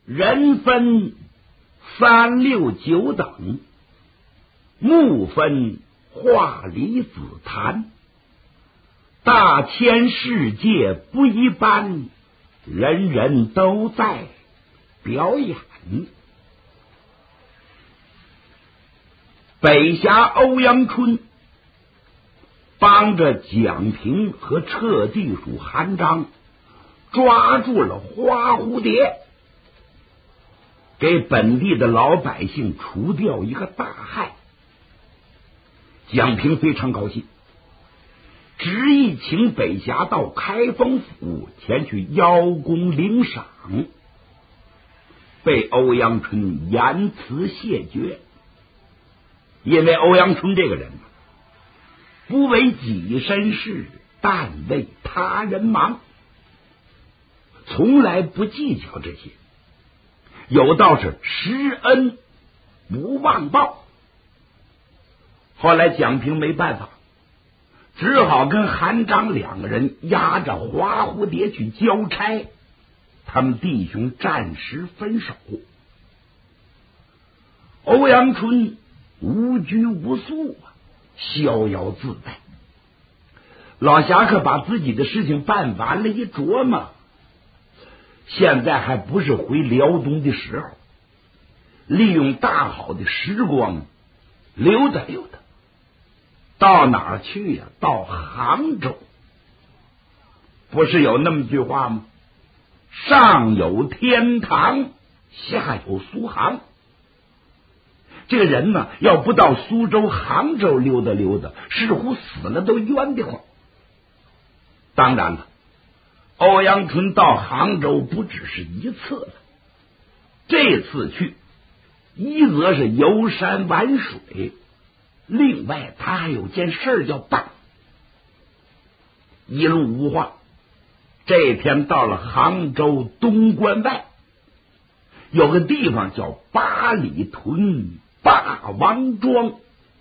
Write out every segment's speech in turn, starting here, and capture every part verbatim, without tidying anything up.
人分三六九等，木分化离子坛。大千世界不一般，人人都在表演。北侠欧阳春帮着蒋平和彻地鼠韩章抓住了花蝴蝶，给本地的老百姓除掉一个大害。蒋平非常高兴，执意请北侠到开封府前去邀功领赏，被欧阳春严辞谢绝。因为欧阳春这个人不为己身事，但为他人忙，从来不计较这些，有道是施恩不忘报。后来蒋平没办法，只好跟韩章两个人押着花蝴蝶去交差，他们弟兄暂时分手。欧阳春无拘无束啊，逍遥自在。老侠客把自己的事情办完了，一琢磨，现在还不是回辽东的时候，利用大好的时光溜达溜达。到哪儿去呀？到杭州。不是有那么句话吗？上有天堂，下有苏杭。这个人呢，要不到苏州、杭州溜达溜达，似乎死了都冤得慌。当然了，欧阳春到杭州不只是一次了，这次去一则是游山玩水，另外他还有件事要办。一路无话，这天到了杭州东关外，有个地方叫八里屯霸王庄。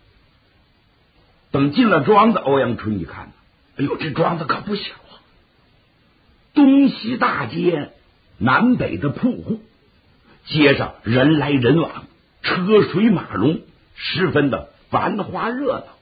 等进了庄子，欧阳春一看，哎呦，这庄子可不小啊！东西大街，南北的铺户，街上人来人往，车水马龙，十分的繁华热闹。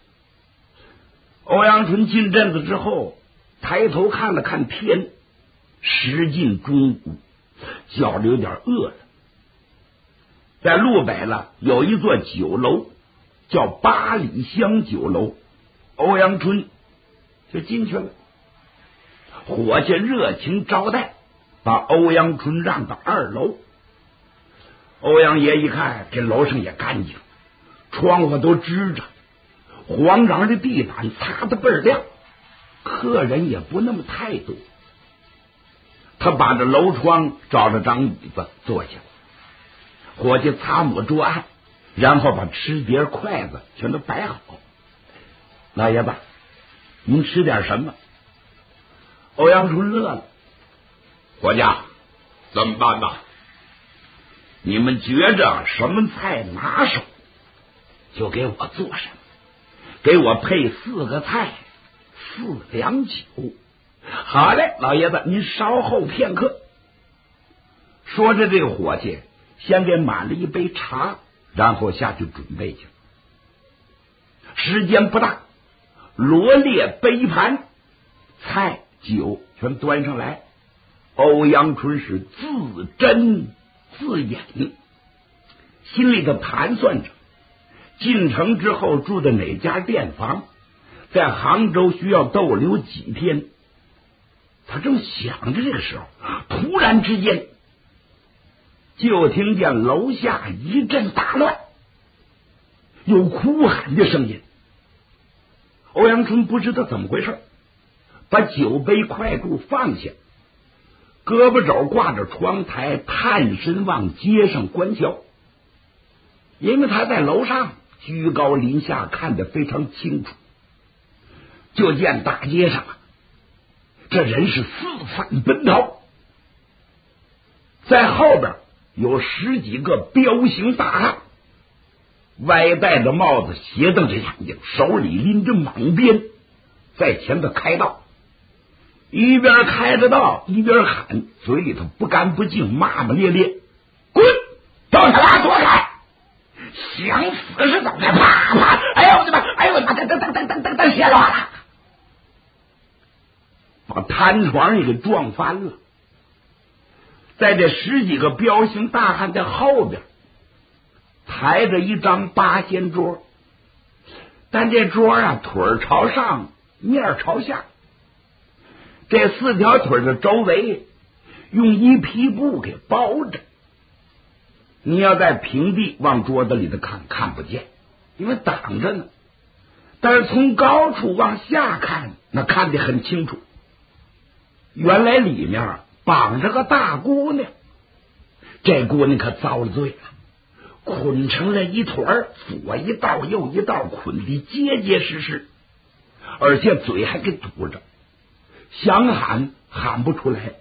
欧阳春进镇子之后，抬头看了看天，时近中午，脚里有点饿了。在路北了有一座酒楼，叫八里香酒楼，欧阳春就进去了。伙计热情招待，把欧阳春让到二楼。欧阳爷一看，这楼上也干净，窗户都支着，黄瓤的地板擦得倍儿亮，客人也不那么太多。他把这楼窗找着张椅子坐下，伙计擦抹桌案，然后把吃碟筷子全都摆好。老爷子，您吃点什么？欧阳春乐了，伙计，怎么办吧？你们觉着什么菜拿手，就给我做什么，给我配四个菜，四两酒。好嘞，老爷子，您稍后片刻。说着，这个伙计先给满了一杯茶，然后下去准备去。时间不大，罗列杯盘，菜酒全端上来。欧阳春是自斟自饮，心里头盘算着进城之后住的哪家店房，在杭州需要逗留几天。他正想着这个时候，突然之间就听见楼下一阵大乱，有哭喊的声音。欧阳春不知道怎么回事，把酒杯筷箸放下，胳膊肘挂着窗台，探身往街上观瞧。因为他在楼上居高临下，看得非常清楚，就见大街上啊，这人是四散奔逃，在后边有十几个彪形大汉，歪戴着帽子，斜瞪着眼睛，手里拎着蟒鞭，在前头开道。 一边开着道一边喊，嘴里头不干不净，骂骂咧咧：“滚！都他妈躲开！想死是怎么的？啪啪！哎呦我的妈！哎呦我的妈！等等等等等等等，歇了了！”把弹床也给撞翻了。在这十几个彪形大汉的后边抬着一张八仙桌，但这桌啊腿儿朝上，面朝下，这四条腿的周围用一匹布给包着。你要在平地往桌子里头看，看不见，因为挡着呢。但是从高处往下看，那看得很清楚。原来里面绑着个大姑娘，这姑娘可遭了罪了，捆成了一团，左一道右一道，捆得结结实实，而且嘴还给堵着，想喊喊不出来。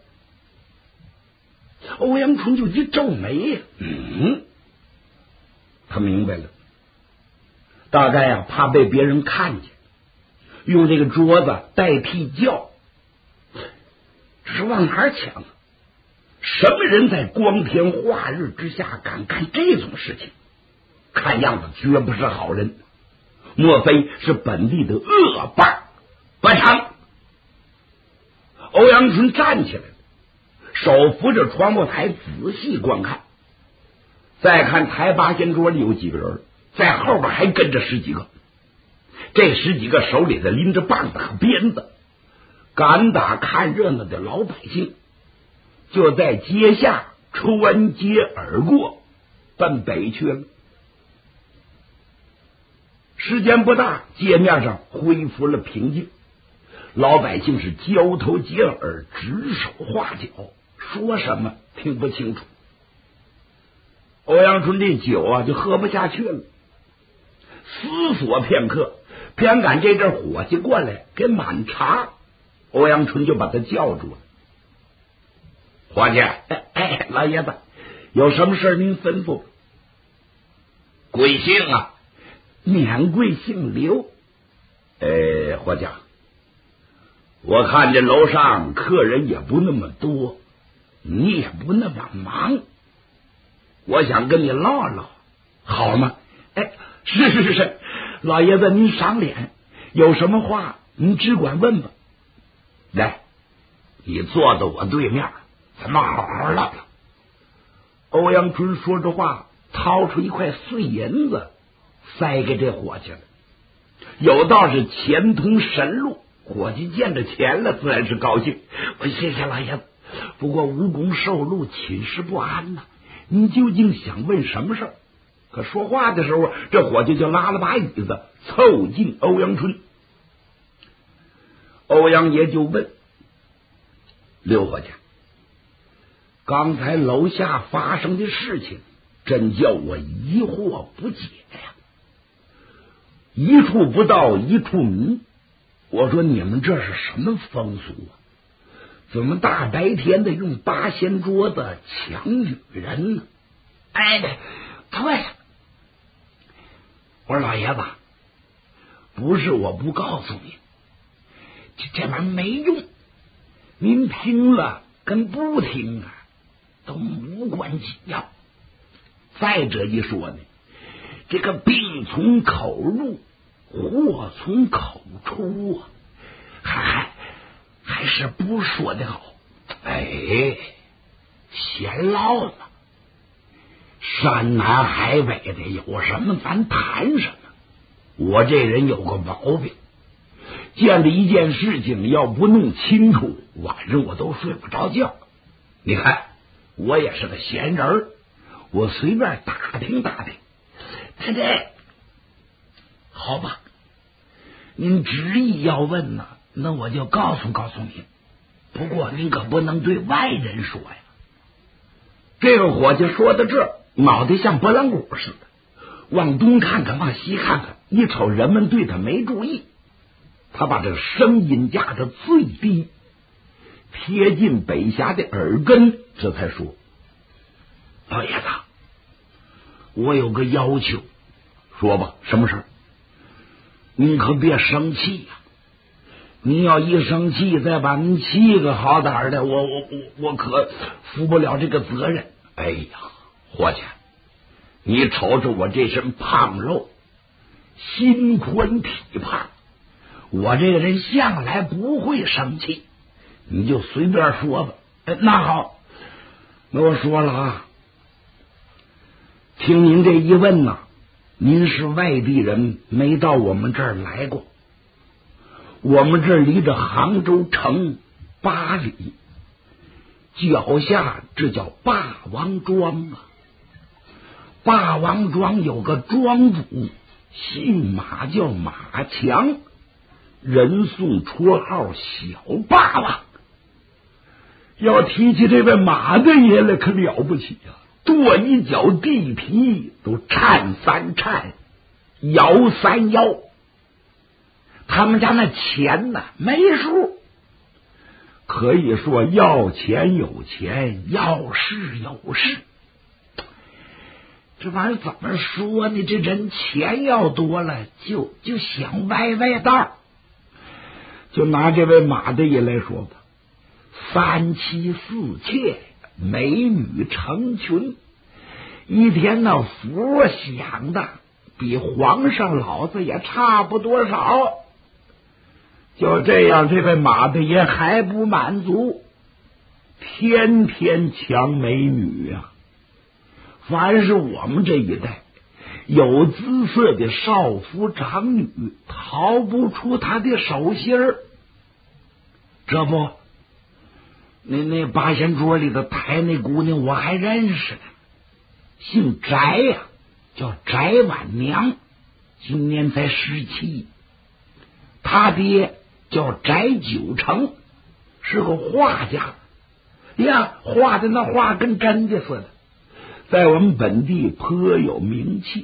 欧阳春就一皱眉呀，嗯，他明白了，大概啊怕被别人看见，用这个桌子代替叫。这是往哪儿抢？什么人在光天化日之下敢干这种事情？看样子绝不是好人，莫非是本地的恶霸？不成！欧阳春站起来了，手扶着窗户台仔细观看，再看台八仙桌里有几个人，在后边还跟着十几个，这十几个手里的拎着棒子和鞭子，赶打看热闹的老百姓，就在街下穿街而过，奔北去了。时间不大，街面上恢复了平静，老百姓是交头接耳，指手画脚，说什么听不清楚。欧阳春这酒啊就喝不下去了，思索片刻，偏赶这阵伙计过来给满茶，欧阳春就把他叫住了。伙计，哎哎，老爷子，有什么事您吩咐？贵姓啊？免贵姓刘。哎，伙计，我看这楼上客人也不那么多，你也不那么忙，我想跟你唠唠，好吗？哎，是是是是，老爷子您赏脸，有什么话您只管问吧。来，你坐在我对面，咱们好好唠唠。欧阳春说着话，掏出一块碎银子塞给这伙计了，有道是钱通神路，伙计见着钱了自然是高兴。我谢谢老爷子，不过无功受禄，寝食不安呐、啊。您究竟想问什么事儿？可说话的时候，这伙计就拉了把椅子凑近欧阳春。欧阳爷就问刘伙计，刚才楼下发生的事情真叫我疑惑不解呀，一处不到一处迷。我说你们这是什么风俗啊？怎么大白天的用八仙桌子抢女人呢？哎，对，我说老爷子，不是我不告诉你，这这玩意儿没用，您听了跟不听啊都无关紧要。再者一说呢，这个病从口入，祸从口出啊，还还是不说的好。哎，闲唠嘛，山南海北的，有什么咱谈什么。我这人有个毛病，见着一件事情要不弄清楚，晚上我都睡不着觉。你看我也是个闲人，我随便打听打听。他这好吧，您执意要问呢，那我就告诉告诉您，不过您可不能对外人说呀。这个伙计说到这儿，脑袋像拨浪鼓似的，往东看看往西看看，一瞅人们对他没注意，他把这个声音压得最低，贴近北峡的耳根，这才说：老爷子，我有个要求。说吧，什么事儿？您可别生气呀、啊！ 你要一生气，再把你气个好歹的，我我我我可负不了这个责任。哎呀，伙计，你瞅瞅我这身胖肉，心宽体胖，我这个人向来不会生气，你就随便说吧。哎，那好，那我说了啊，听您这一问呢，您是外地人，没到我们这儿来过。我们这儿离着杭州城八里，脚下这叫霸王庄啊。霸王庄有个庄主，姓马，叫马强，人送绰号小霸王。要提起这位马大爷来，可了不起啊！跺一脚地皮都颤三颤，摇三摇。他们家那钱呢没数，可以说要钱有钱，要势有势。这玩意儿怎么说呢？这人钱要多了，就就想歪歪道。就拿这位马大爷来说吧，三妻四妾，美女成群，一天那福享的比皇上老子也差不多少。就这样，这位马大爷还不满足，天天抢美女啊！凡是我们这一代有姿色的少妇长女，逃不出他的手心儿。这不，那那八仙桌里的抬那姑娘我还认识呢，姓翟呀、啊，叫翟婉娘，今年才十七。他爹叫翟九成，是个画家呀，画的那画跟真的似的，在我们本地颇有名气。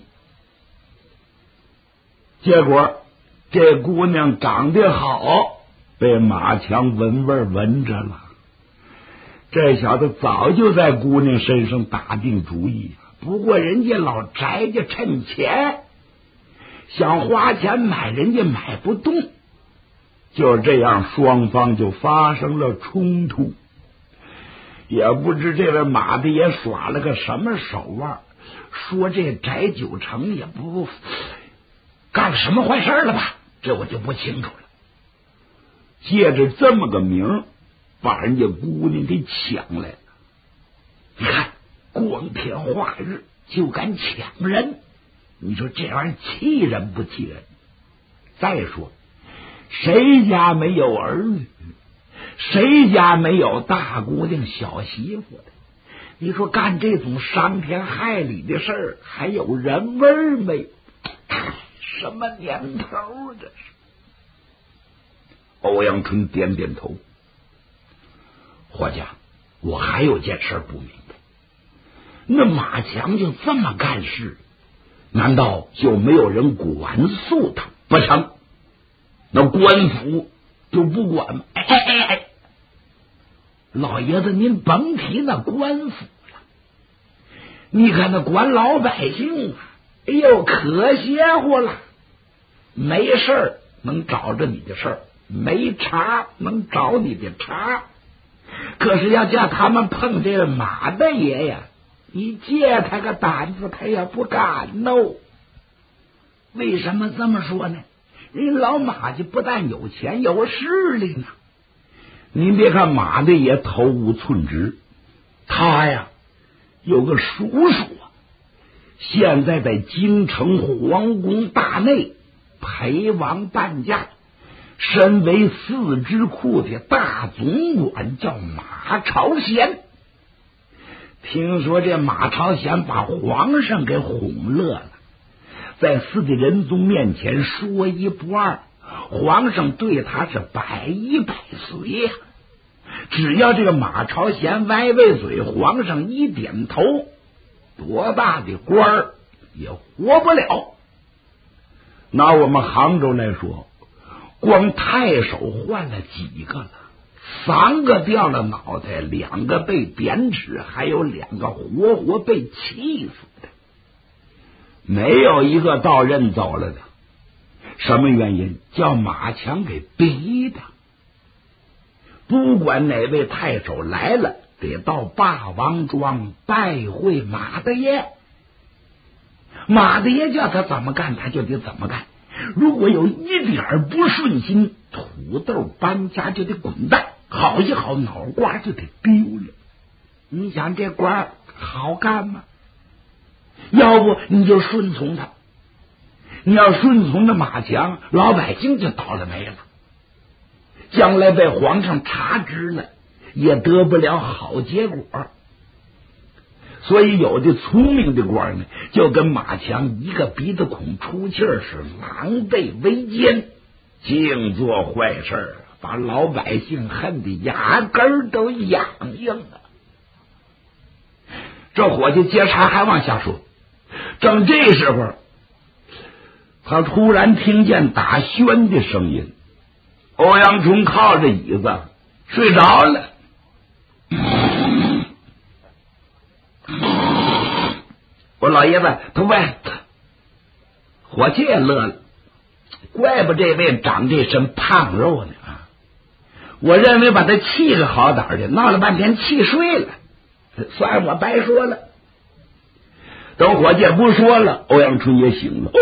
结果这姑娘长得好，被马强闻味闻着了。这小子早就在姑娘身上打定主意，不过人家老翟家趁钱，想花钱买人家买不动。就这样，双方就发生了冲突。也不知这位马大爷耍了个什么手腕，说这翟九成也不干了什么坏事了吧？这我就不清楚了。借着这么个名，把人家姑娘给抢来了。你看，光天化日就敢抢人，你说这玩意儿气人不气人？再说，谁家没有儿女？谁家没有大姑娘小媳妇的？你说干这种伤天害理的事儿，还有人味儿没有？什么年头这是？欧阳春点点头。伙计，我还有件事不明白，那马强就这么干事，难道就没有人管束他？不成，那官府就不管吗？哎哎哎，老爷子您甭提那官府了，你看那管老百姓啊，哎呦可邪乎了，没事儿能找着你的事儿，没茬能找你的茬。可是要叫他们碰这个马大爷呀，你借他个胆子他也不敢喏。为什么这么说呢？人老马家不但有钱有势力呢。您别看马大爷头无寸直，他呀有个叔叔啊，现在在京城皇宫大内陪王伴驾，身为四支库的大总管，叫马朝贤。听说这马朝贤把皇上给哄乐了，在四弟仁宗面前说一不二，皇上对他是百依百随呀。只要这个马朝贤歪歪嘴，皇上一点头，多大的官儿也活不了。拿我们杭州来说，光太守换了几个了，三个掉了脑袋，两个被贬职，还有两个活活被气死的，没有一个到任走了的。 什么原因？叫马强给逼的。不管哪位太守来了，得到霸王庄拜会马大爷。马大爷叫他怎么干，他就得怎么干。如果有一点不顺心，土豆搬家就得滚蛋，好一好脑瓜就得丢了。你想这官好干吗？要不你就顺从他，你要顺从的马强，老百姓就倒了霉了，将来被皇上查知了，也得不了好结果。所以有的聪明的官呢，就跟马强一个鼻子孔出气儿，是狼狈为奸，净做坏事，把老百姓恨得牙根都痒痒了。这伙计接茬还往下说，正这时候，他突然听见打宣的声音，欧阳冲靠着椅子睡着了。我老爷子他问，伙计也乐了，怪不这位长这身胖肉呢啊！我认为把他气个好歹的，闹了半天气睡了，算我白说了。等伙计不说了，欧阳春也醒了。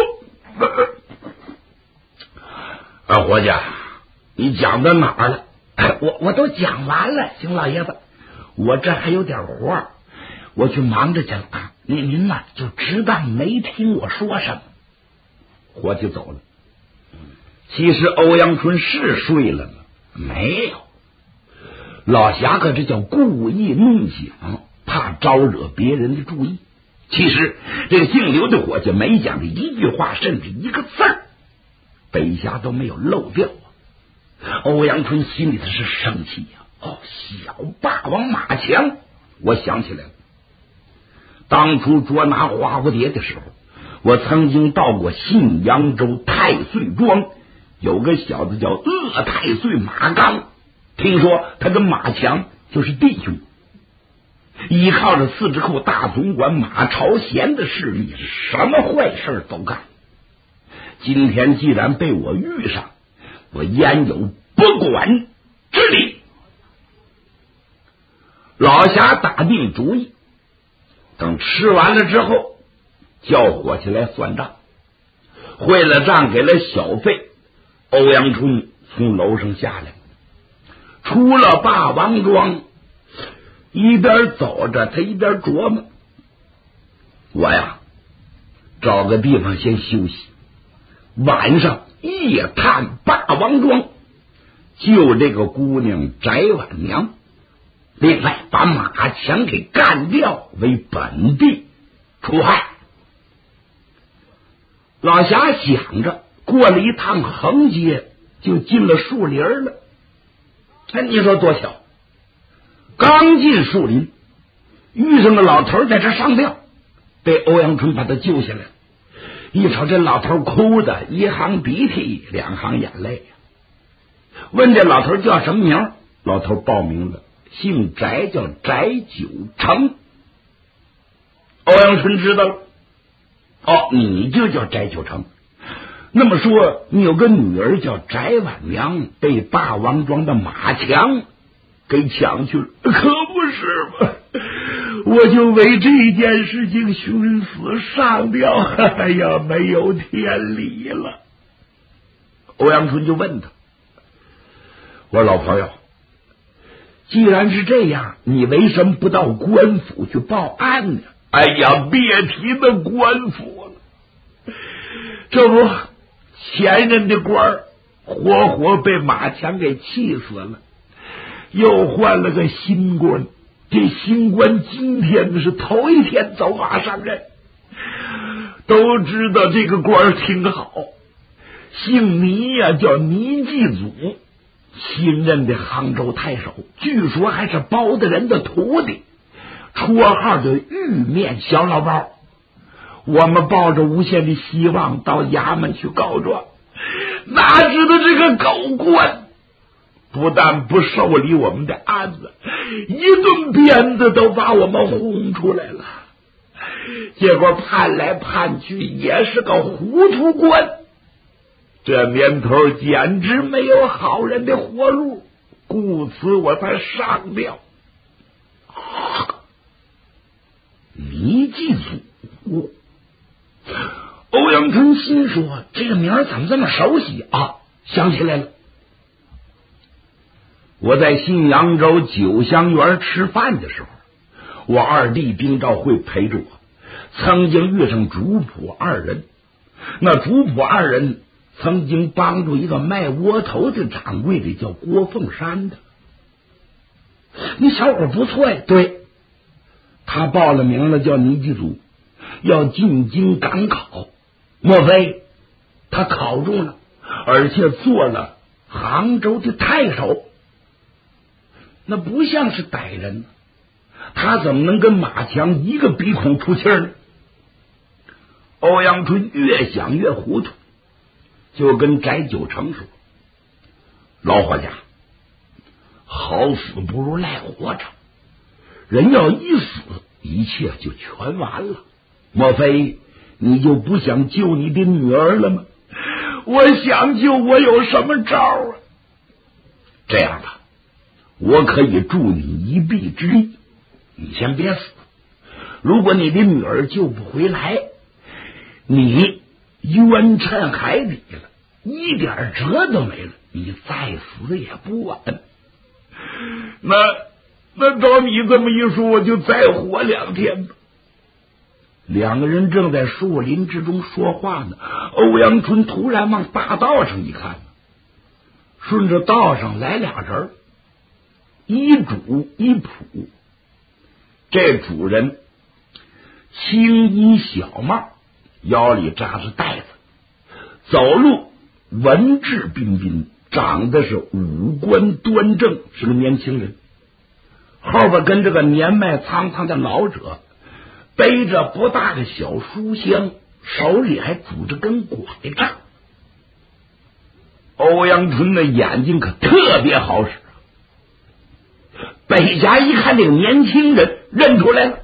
啊，伙计，你讲到哪儿了？我我都讲完了，邢老爷子，我这还有点活，我去忙着去了啊。您您呐，就只当没听我说什么。伙计走了。其实欧阳春是睡了吗？没有，老侠客这叫故意弄醒，怕招惹别人的注意。其实这个姓刘的伙计没讲的一句话，甚至一个字儿，北侠都没有漏掉啊。欧阳春心里头是生气呀、啊！哦，小霸王马强，我想起来了。当初捉拿花蝴蝶的时候，我曾经到过信阳州太岁庄，有个小子叫鄂太岁马刚，听说他跟马强就是弟兄，依靠着四支库大总管马朝贤的势力，什么坏事都干。今天既然被我遇上，我焉有不管之理？老侠打定主意，等吃完了之后，叫伙计来算账。汇了账，给了小费，欧阳春从楼上下来，出了霸王庄，一边走着，他一边琢磨：我呀，找个地方先休息，晚上夜探霸王庄，救这个姑娘翟婉娘。另外把马强给干掉，为本地除害。老侠想着，过了一趟横街，就进了树林了。哎，你说多巧！刚进树林，遇上个老头在这上吊，被欧阳春把他救下来。一瞅这老头哭的一行鼻涕两行眼泪，问这老头叫什么名？老头报名了，姓翟，叫翟九成。欧阳春知道了，哦，你就叫翟九成。那么说，你有个女儿叫翟婉娘，被霸王庄的马强给抢去了，可不是吗？我就为这件事情寻死上吊，哎呀，没有天理了。欧阳春就问他，我说老朋友，既然是这样，你为什么不到官府去报案呢？哎呀，别提那官府了，这不前任的官儿活活被马强给气死了，又换了个新官。这新官今天是头一天走马上任，都知道这个官儿挺好，姓倪呀、啊，叫倪继祖，新任的杭州太守，据说还是包大人的徒弟，绰号叫玉面小老包。我们抱着无限的希望到衙门去告状，哪知道这个狗官不但不受理我们的案子，一顿鞭子都把我们轰出来了。结果判来判去也是个糊涂官。 这年头简直没有好人的活路，故此我才上吊。倪继祖，欧阳春心说：“这个名儿怎么这么熟悉啊？”想起来了，我在新扬州九香园吃饭的时候，我二弟丁兆会陪着我，曾经遇上主仆二人。那主仆二人曾经帮助一个卖窝头的掌柜的，叫郭凤山的。那小伙不错呀，对，他报了名了，叫倪继祖，要进京赶考。莫非他考中了，而且做了杭州的太守？那不像是歹人，他怎么能跟马强一个鼻孔出气呢？欧阳春越想越糊涂，就跟翟九成说：“老伙计，好死不如赖活着，人要一死，一切就全完了。莫非你就不想救你的女儿了吗？”“我想救，我有什么招啊？”“这样吧，我可以助你一臂之力，你先别死。如果你的女儿救不回来，你冤沉海底了，一点辙都没了，你再死也不晚。那那照你这么一说，我就再活两天吧。”两个人正在树林之中说话呢，欧阳春突然往大道上一看，顺着道上来俩人，一主一仆。这主人青衣小帽，腰里扎着带子，走路文质彬彬，长得是五官端正，是个年轻人。后边跟着个年迈苍苍的老者，背着不大的小书箱，手里还拄着根拐杖。欧阳春的眼睛可特别好使，北侠一看这个年轻人，认出来了，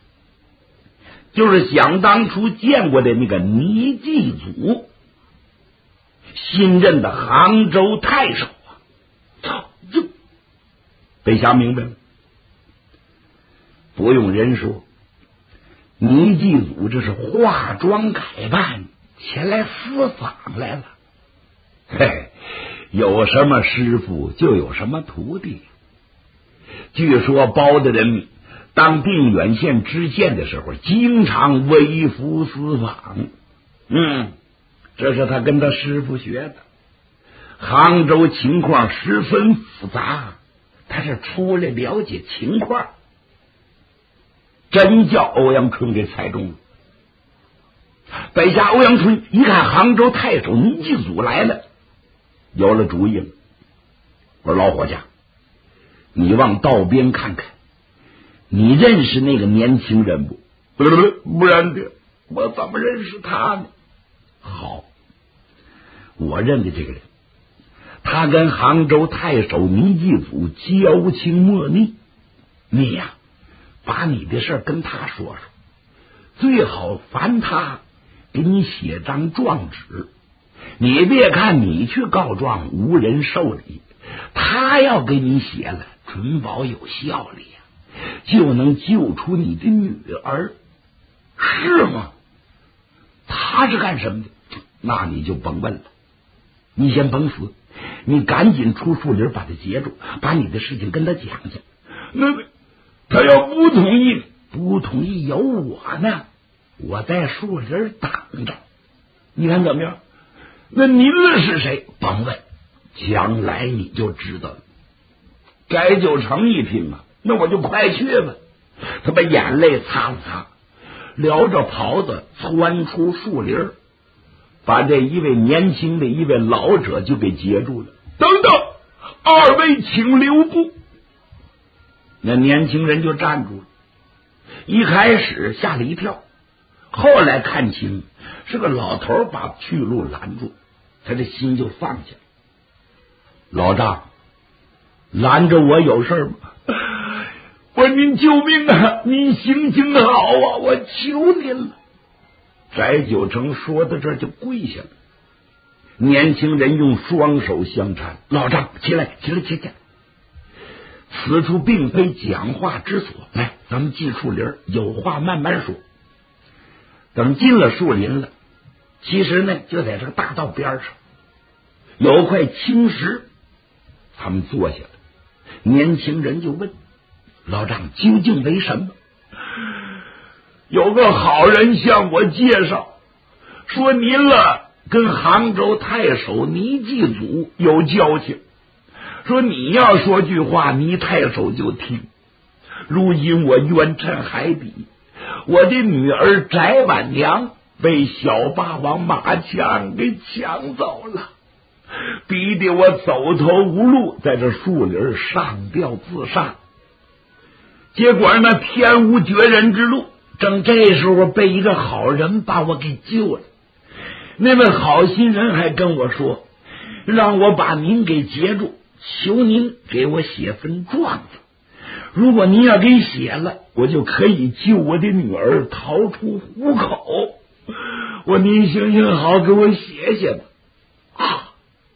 就是想当初见过的那个倪继祖，新任的杭州太守啊！操，这北侠明白了，不用人说，倪继祖这是化妆改扮前来私访来了。嘿，有什么师傅就有什么徒弟。据说包大人当定远县知县的时候，经常微服私访。嗯，这是他跟他师傅学的。杭州情况十分复杂，他是出来了解情况。真叫欧阳春给猜中了。北下欧阳春一看杭州太守倪继祖来了，有了主意了。我说老伙计，你往道边看看，你认识那个年轻人不？不不然的，我怎么认识他呢？好，我认得这个人，他跟杭州太守倪继祖交情莫逆。你呀、啊，把你的事跟他说说，最好烦他给你写张状纸。你别看你去告状无人受理，他要给你写了，准保有效力呀、啊，就能救出你的女儿。是吗？他是干什么的？那你就甭问了，你先甭死，你赶紧出树林把他截住，把你的事情跟他讲讲。那他要不同意，不同意有我呢，我在树林等着，你看怎么样？那您是谁？甭问，将来你就知道了。翟九成一听啊，那我就快去吧。他把眼泪擦了擦，撩着袍子窜出树林，把这一位年轻的一位老者就给截住了。等等，二位请留步。那年轻人就站住了，一开始吓了一跳，后来看清是个老头把去路拦住，他的心就放下了。老丈，拦着我有事吗？我说您救命啊，您行行好啊，我求您了。翟九成说到这儿就跪下了。 年轻人用双手相搀，老张起来，起来，起来！此处并非讲话之所，来，咱们进树林，有话慢慢说。等进了树林了，其实呢，就在这个大道边上，有块青石，他们坐下了。年轻人就问老张究竟为什么？有个好人向我介绍，说您了跟杭州太守倪继祖有交情，说你要说句话，倪太守就听。如今我冤沉海底，我的女儿翟婉娘被小霸王马强给抢走了，逼得我走投无路，在这树林上吊自杀。结果呢，天无绝人之路，正这时候被一个好人把我给救了。那位好心人还跟我说，让我把您给截住，求您给我写份状子。如果您要给写了，我就可以救我的女儿，逃出虎口。我您行行好，给我写写吧。啊！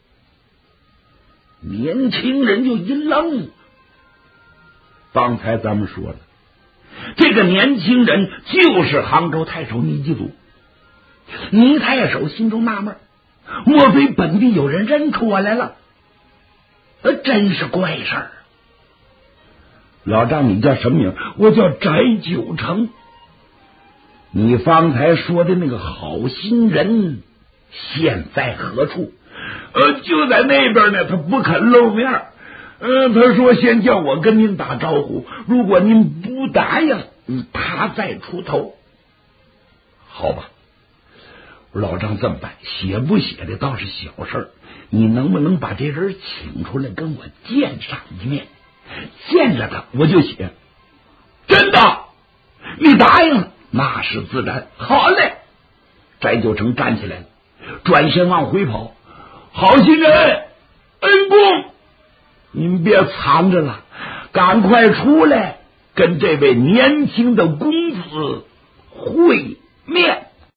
年轻人就一愣。刚才咱们说了，这个年轻人就是杭州太守倪继祖。倪太守心中纳闷，莫非本地有人认出我来了？呃，真是怪事儿。老张，你叫什么名？我叫翟九成。你方才说的那个好心人现在何处？呃，就在那边呢，他不肯露面。呃，他说先叫我跟您打招呼，如果您不答应，他再出头。好吧，老张，这么办，写不写的倒是小事儿，你能不能把这人请出来跟我见上一面？见着他我就写。真的？你答应了？那是自然。好嘞！翟九成站起来了，转身往回跑。好心人，恩公，您别藏着了，赶快出来跟这位年轻的公子会面。